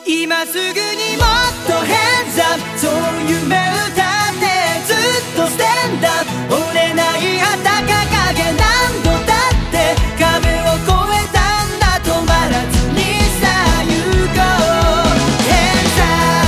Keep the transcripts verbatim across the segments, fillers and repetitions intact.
今すぐにもっとヘンズアップ、そう夢歌ってずっとステンダップ、折れない旗掲げ何度だって壁を越えたんだ、止まらずにさあ行こうヘンズア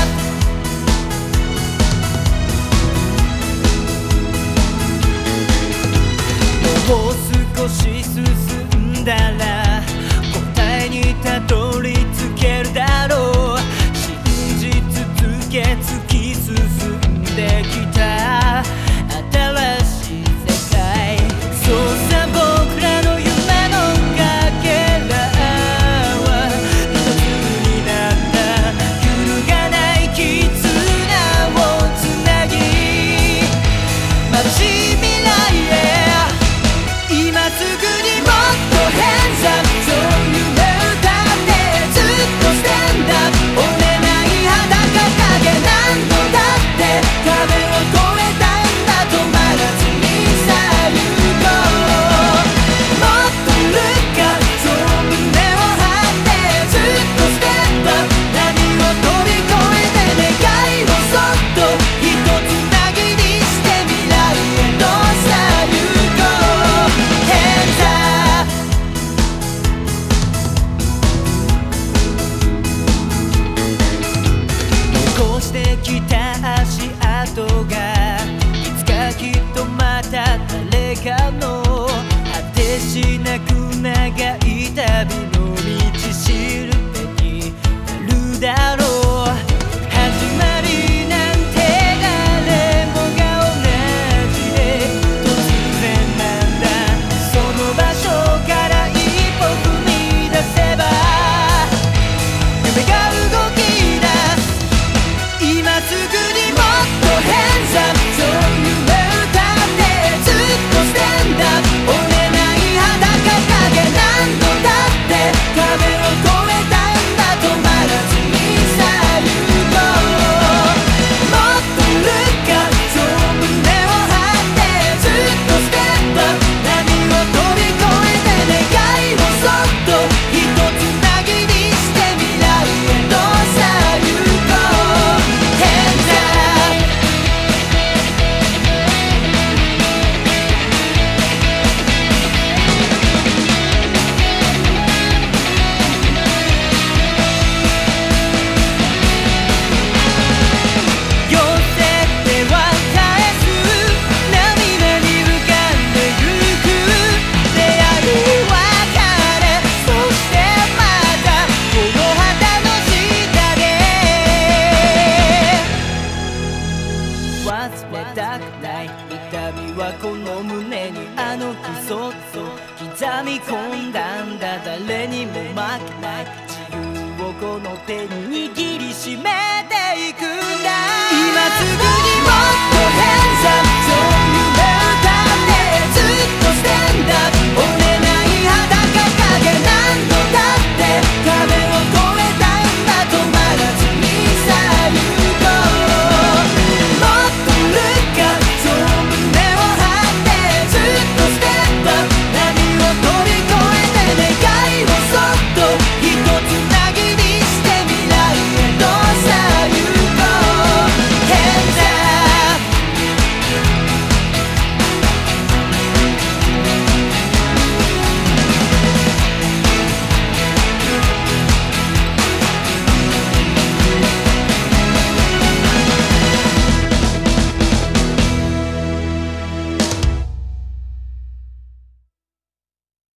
ップ。もう少し進んだら答えにたどり着けるだろう、信じ続け突き進んできた新しい世界、そうさ僕らの夢のかけらは一つになった揺るがない絆をつなぎ、眩しい未来へ今すぐにもっとヘンズアップ、そう夢歌ってずっとステンダップ、折れない旗掲げ何度だって壁を越えたんだ、止まらずにさあ行こう、もっとルッカそう胸を張ってずっとステップアップ、何を飛び越えて願いをそっと一つなぎにして未来へとさあ行こうヘンズアップ。残してきた足跡がいつかきっとまた誰かの果てしなく長い旅の道しるべになるだろう、始まりなんて誰もが同じで突然なんだ、その場所から一歩踏み出せば夢が動き出す、今すぐにもっとヘンズアップ、そう夢歌ってずっとステンダップ、折れない旗掲げ何度だって壁を越えたんだ、止まらずにさあ行こう、もっとルッカそう胸を張ってずっとステップアップ、何を飛び越えて願いをそっと一つなぎにして未来へとさあ行こうヘンズアップ。寄せては返す涙に浮かんでゆく出会い別れ、そしてまたこの旗の下で忘れたくない痛みはこの胸にあの日そっと刻み込んだんだ、誰にも負けない自由をこの手に握りしめ